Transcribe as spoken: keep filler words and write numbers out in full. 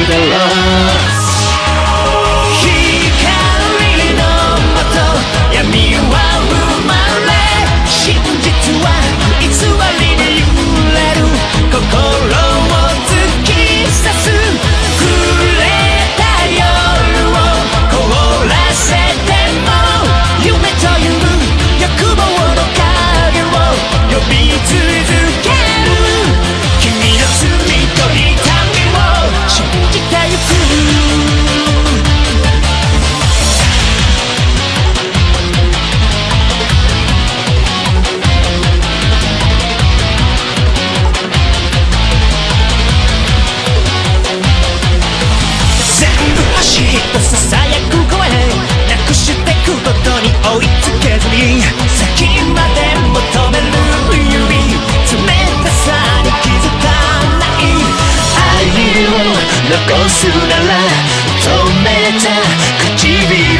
だろう。光のもと闇は生まれ、真実は偽りに揺れる、心を突き刺す。くれた夜を凍らせても、夢という欲望の影を呼び続ける。君の罪と痛みを信じてゆく。走ったささやく声、なくしてくことに追いつけずに、先まで求める指、冷たさに気づかない。愛を残すなら止めた唇